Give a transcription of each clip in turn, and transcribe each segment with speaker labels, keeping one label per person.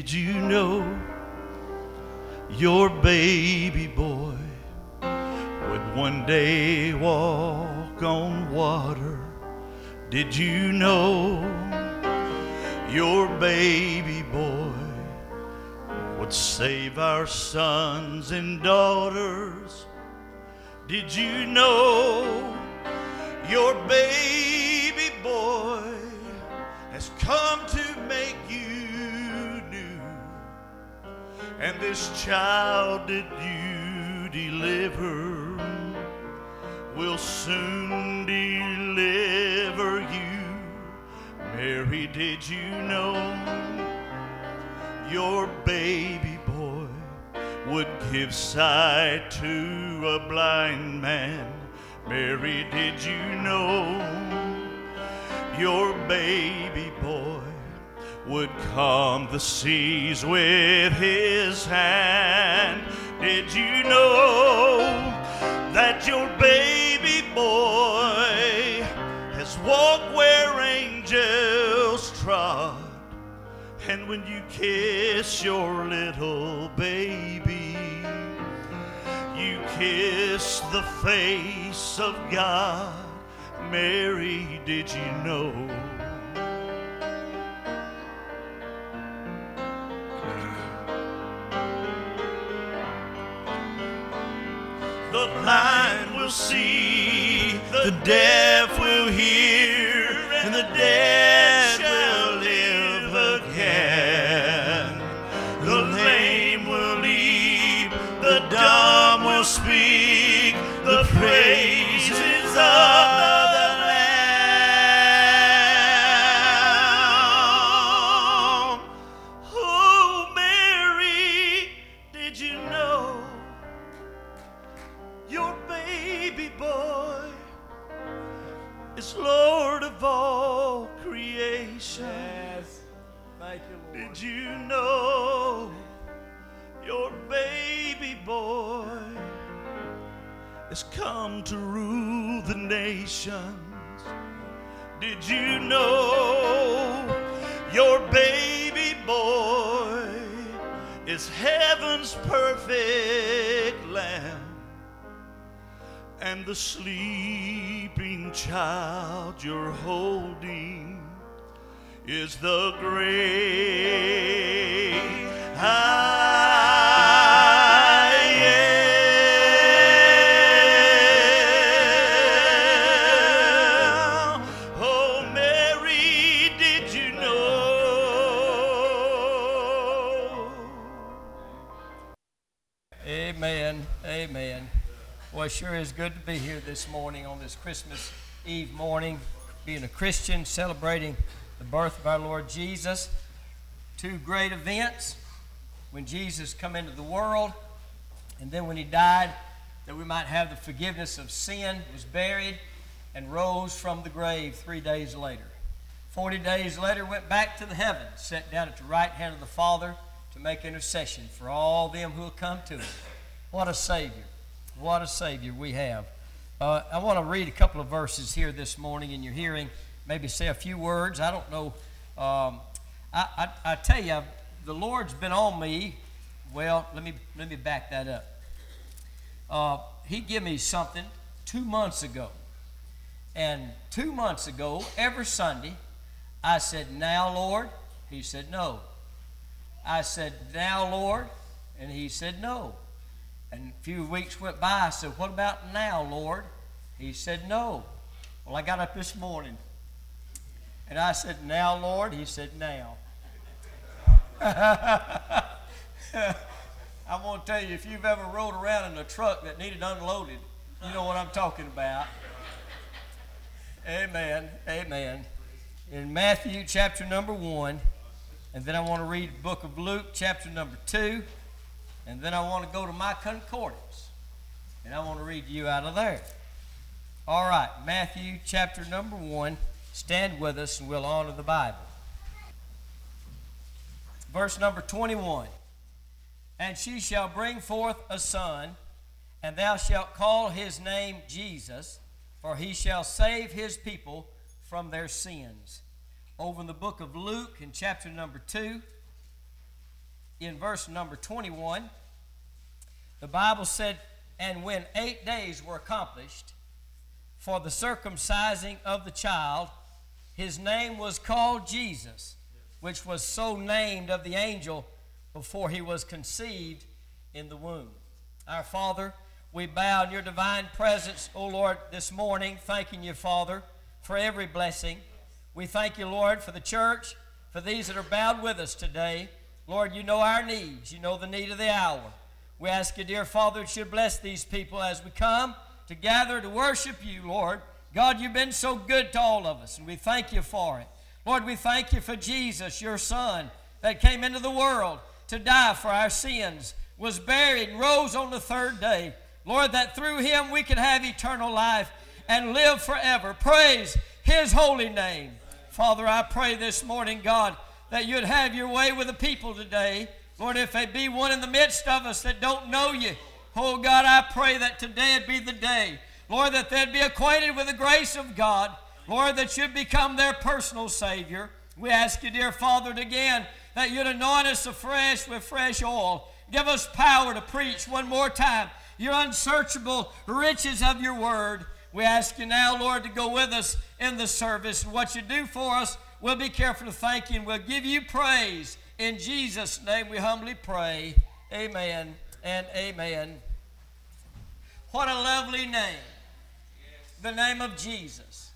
Speaker 1: Did you know your baby boy would one day walk on water? Did you know your baby boy would save our sons and daughters? Did you know your baby boy has come to make you new? And this child that you deliver will soon deliver you. Mary, did you know your baby boy would give sight to a blind man? Mary, did you know your baby boy would calm the seas with his hand? Did you know that your baby boy has walked where angels trod? And when you kiss your little baby, you kiss the face of God. Mary, did you know? The blind will see, the deaf will hear, and the dead shall live again. The lame will leap, the dumb will speak, the praises of the Lamb. Oh, Mary, did you know your baby boy is Lord of all creation?
Speaker 2: Yes. Thank you, Lord.
Speaker 1: Did you know your baby boy has come to rule the nations? Did you know your baby boy is heaven's perfect lamb? And the sleeping child you're holding is the great I am. Oh, Mary, did you know?
Speaker 2: Amen. Amen. Well, it sure is good to be here this morning on this Christmas Eve morning, being a Christian, celebrating the birth of our Lord Jesus. Two great events: when Jesus come into the world, and then when he died, that we might have the forgiveness of sin, was buried, and rose from the grave 3 days later. 40 days later, went back to the heavens, sat down at the right hand of the Father to make intercession for all them who will come to him. What a Savior. What a Savior we have. I want to read a couple of verses here this morning in your hearing, maybe say a few words. I don't know. I tell you, the Lord's been on me. Well, let me back that up. He gave me something 2 months ago. And 2 months ago, every Sunday, I said, "Now, Lord." He said, "No." I said, "Now, Lord." And he said, "No." And a few weeks went by. I said, "What about now, Lord?" He said, "No." Well, I got up this morning, and I said, "Now, Lord." He said, "Now." I'm going to tell you, if you've ever rode around in a truck that needed unloaded, you know what I'm talking about. Amen. Amen. In Matthew chapter number 1, and then I want to read the book of Luke chapter number 2, and then I want to go to my concordance, and I want to read to you out of there. All right, Matthew chapter number 1. Stand with us and we'll honor the Bible. Verse number 21. "And she shall bring forth a son, and thou shalt call his name Jesus, for he shall save his people from their sins." Over in the book of Luke in chapter number 2, in verse number 21, the Bible said, "And when 8 days were accomplished for the circumcising of the child, his name was called Jesus, which was so named of the angel before he was conceived in the womb." Our Father, we bow in your divine presence, O Lord, this morning, thanking you, Father, for every blessing. We thank you, Lord, for the church, for these that are bowed with us today. Lord, you know our needs. You know the need of the hour. We ask you, dear Father, that you bless these people as we come to gather to worship you, Lord. God, you've been so good to all of us, and we thank you for it. Lord, we thank you for Jesus, your Son, that came into the world to die for our sins, was buried, and rose on the third day. Lord, that through him we could have eternal life and live forever. Praise his holy name. Father, I pray this morning, God, that you'd have your way with the people today. Lord, if there be one in the midst of us that don't know you, oh God, I pray that today would be the day. Lord, that they'd be acquainted with the grace of God. Lord, that you'd become their personal Savior. We ask you, dear Father, again, that you'd anoint us afresh with fresh oil. Give us power to preach one more time your unsearchable riches of your word. We ask you now, Lord, to go with us in the service. And what you do for us, we'll be careful to thank you, and we'll give you praise. In Jesus' name we humbly pray. Amen and amen. What a lovely name. The name of Jesus.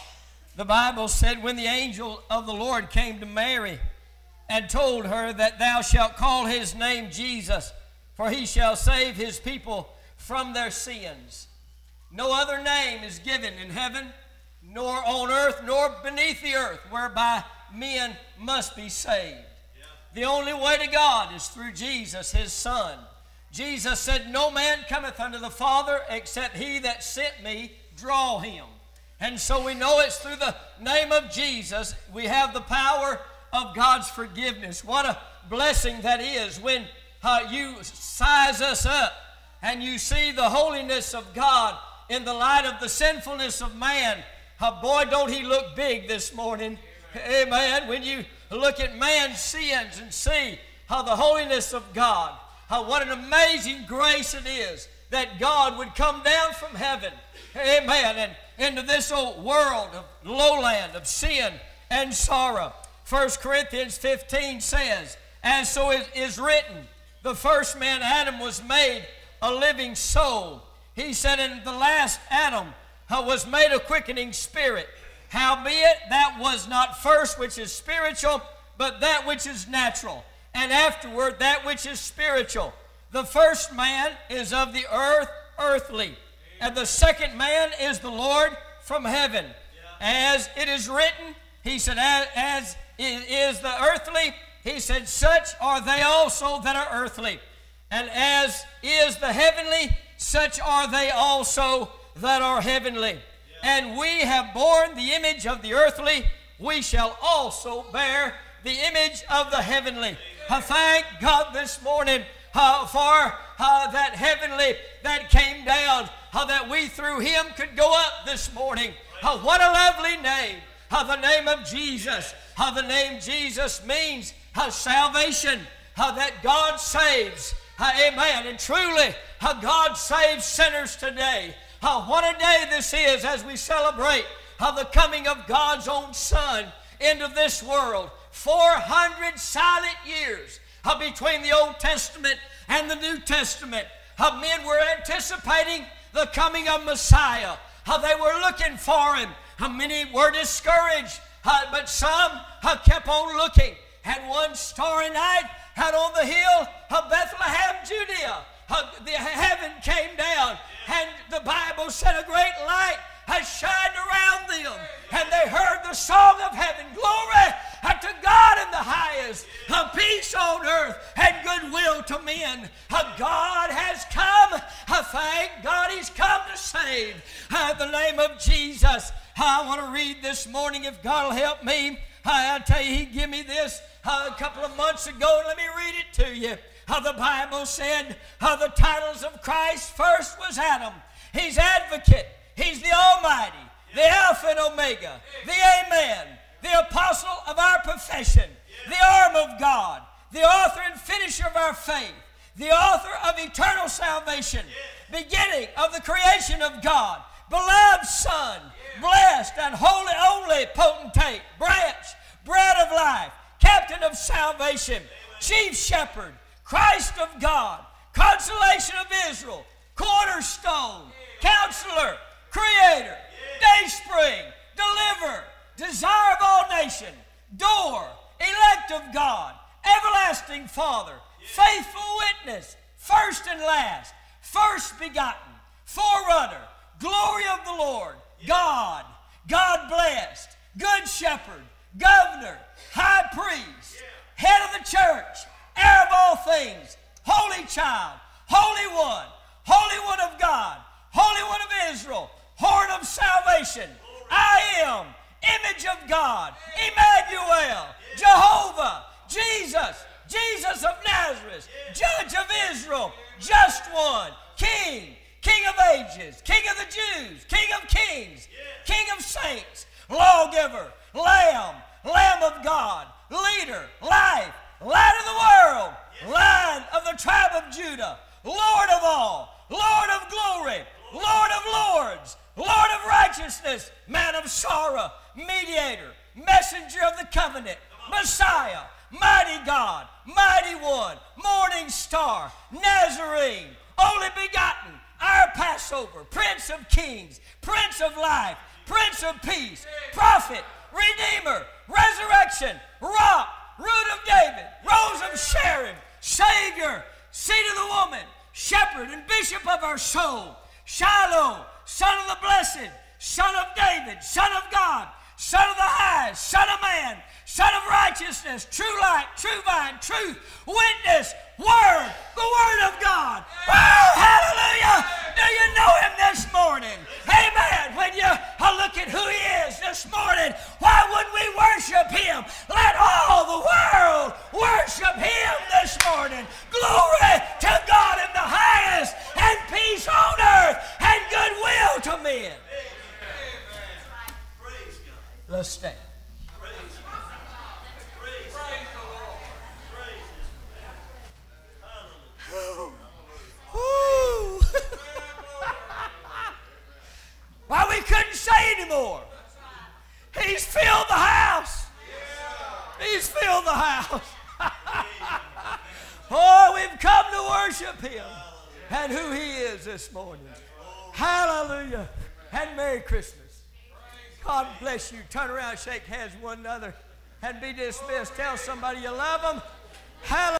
Speaker 2: The Bible said when the angel of the Lord came to Mary and told her that thou shalt call his name Jesus, for he shall save his people from their sins. No other name is given in heaven, nor on earth, nor beneath the earth, whereby men must be saved. The only way to God is through Jesus, his Son. Jesus said, "No man cometh unto the Father except he that sent me draw him." And so we know it's through the name of Jesus we have the power of God's forgiveness. What a blessing that is when you size us up and you see the holiness of God in the light of the sinfulness of man. Boy, don't he look big this morning. Amen. When you look at man's sins and see how the holiness of God, what an amazing grace it is that God would come down from heaven, amen, and into this old world of lowland of sin and sorrow. 1 Corinthians 15 says, "As so it is written, the first man Adam was made a living soul. He said, and the last Adam was made a quickening spirit. Howbeit that was not first which is spiritual, but that which is natural, and afterward that which is spiritual. The first man is of the earth, earthly, and the second man is the Lord from heaven. As it is written," he said, "as is the earthly," he said, "such are they also that are earthly. And as is the heavenly, such are they also that are heavenly. And we have borne the image of the earthly, we shall also bear the image of the heavenly." I thank God this morning for that heavenly that came down, that we through him could go up this morning. What a lovely name, the name of Jesus. The name Jesus means salvation, that God saves. Amen. And truly, God saves sinners today. What a day this is as we celebrate the coming of God's own Son into this world. 400 silent years between the Old Testament and the New Testament. Men were anticipating the coming of Messiah. They were looking for him. Many were discouraged, but some kept on looking. And one starry night out on the hill of Bethlehem, Judea, the heaven came down, and the Bible said a great light has shined around them, and they heard the song of heaven. Glory to God in the highest, peace on earth, and goodwill to men. God has come. Thank God he's come to save. The name of Jesus. I want to read this morning, if God will help me. I tell you, he gave me this a couple of months ago, and let me read it to you. The Bible said the titles of Christ first was Adam. He's advocate. He's the Almighty, the Alpha and Omega, the Amen, the Apostle of our profession, the arm of God, the author and finisher of our faith, the author of eternal salvation, beginning of the creation of God, beloved Son, blessed and holy only potentate, branch, bread of life, captain of salvation, chief shepherd, Christ of God, consolation of Israel, cornerstone, counselor, creator, dayspring, deliverer, desire of all nations, door, elect of God, everlasting Father, faithful witness, first and last, first begotten, forerunner, glory of the Lord, God, God blessed, good shepherd, governor, high priest, head of the church, heir of all things, holy child, holy one of God, holy one of Israel, horn of salvation, I am, image of God, Emmanuel, Jehovah, Jesus of Nazareth, Judge of Israel, just one, King of ages, King of the Jews, King of kings, King of saints, lawgiver, Lamb of God, leader, life, light of the world, Lion of the tribe of Judah, Lord of all, Lord of glory, Lord of lords, Lord of righteousness, man of sorrow, mediator, messenger of the covenant, Messiah, mighty God, mighty one, morning star, Nazarene, only begotten, our Passover, Prince of kings, Prince of life, Prince of peace, prophet, redeemer, resurrection, rock, root of David, rose of Sharon, Savior, seed of the woman, shepherd and bishop of our soul, Shiloh, Son of the blessed, Son of David, Son of God, Son of the highest, Son of man, Son of righteousness, true light, true vine, truth, witness, word, the word of God. Oh, hallelujah! Do you know him this morning? Amen. When you look at who he is this morning, why wouldn't we worship him? Let all the world worship him this morning. Glory to God in the highest, and peace on earth, and goodwill to men. Let's stand. Why, we couldn't say anymore. He's filled the house. He's filled the house. Oh, we've come to worship him and who he is this morning. Hallelujah. And Merry Christmas. God bless you. Turn around, shake hands with one another, and be dismissed. Tell somebody you love them. Hallelujah.